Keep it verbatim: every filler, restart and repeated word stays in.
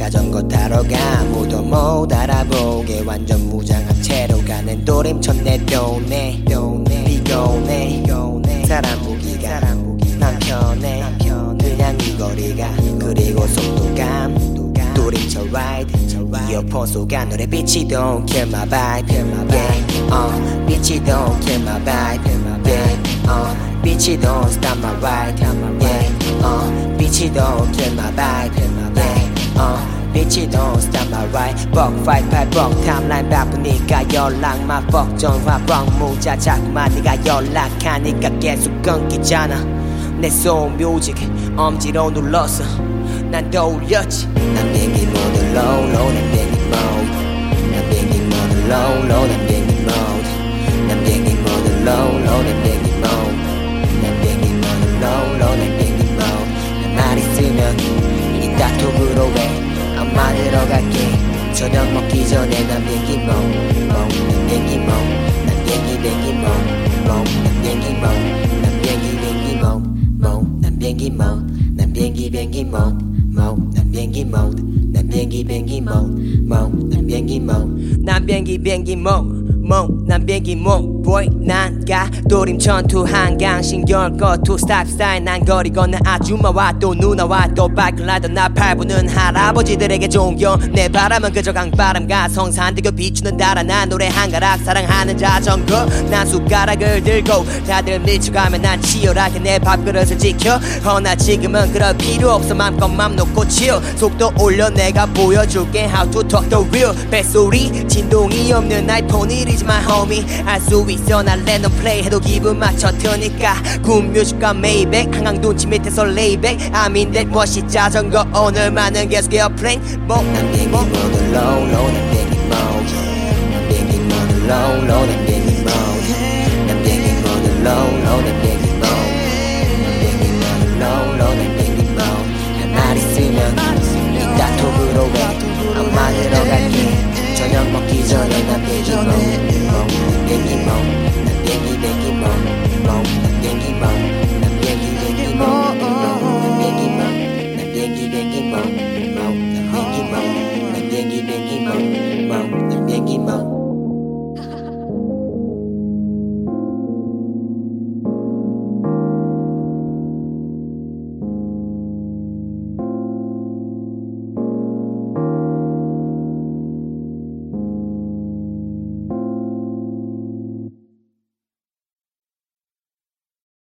자전거 타러 가 모두 못 알아보게 완전 무장한 채로 가는 도림천 내 동네 비고네 사람 보기가 남편에 그냥 이 거리가 그리고 속도감 도림천 라이드 이어폰 속아 노래 빛이 don't kill my vibe yeah, uh, 빛이 don't kill my vibe yeah, uh, 빛이 don't stop my ride yeah, uh, 빛이 don't kill my vibe yeah, uh, 빛이 don't stop my ride 벅 fight 팔 벅 탑라인 바쁘니까 연락만 벅 전화 벅 무자 자꾸만 네가 연락하니까 계속 끊기잖아 내 소음 뮤직 엄지로 눌렀어 난 떠올렸지 난 비행기 모드 low low 난 비행기 mode 난 비행기 모드 low low 난 비행기 mode 난 비행기 모드 low low 난 비행기 mode 난 비행기 모드 low low 난 비행기 mode 난 말 있으면 이따 톡으로 해 엄마 들어갈게 저녁 먹기 전에 난 비행기 mode 난 비행기 mode 난 비행기 비행기 mode 난 비행기 mode 난 비행기 비행기 mode 난 비행기 mode 난 비행기 비행기 mode 난 비행기 mode 난 비행기 비행기 mode 난 비행기 mode 난 비행기 비행기 mode 난 비행기 mode boy 난가 도림천 투 한강 신겨울거 투 스탑 스타일 난 거리 건너 아줌마와 또 누나와 또 바이크를 하던 나 팔부는 할아버지들에게 존경 내 바람은 그저 강바람과 성산대교 비추는 달아난 노래 한 가락 사랑하는 자전거 난 숟가락을 들고 다들 밀쳐가면 난 치열하게 내 밥그릇을 지켜 허나 지금은 그럴 필요 없어 맘껏 맘 놓고 치어 속도 올려 내가 보여줄게 how to talk the real 뱃소리 진동이 없는 아이폰 일이지만 homie 알 수 있어 난 랜덤 플레이 해도 기분 맞춰 트니까 군 뮤직과 메이백 한강 둔치 밑에서 레이백 I'm in that 멋이 자전거 오늘만은 계속 에어플레인 난 비행기 모드 low low 난 비행기 mode 난 비행기 모드 low low 난 비행기 mode 난 비행기 모드 low low 난 비행기 mode 난 비행기 모드 low low 난 비행기 mode 할 말 있으면 이따 톡으로 해 엄마 들어갈게 저녁 먹기 전에 난 비행기 mode 난 비행기 mode 난 비행기 비행기 mode 난 비행기 mode 난 비행기 비행기 mode 난 비행기 mode 난 비행기 비행기 mode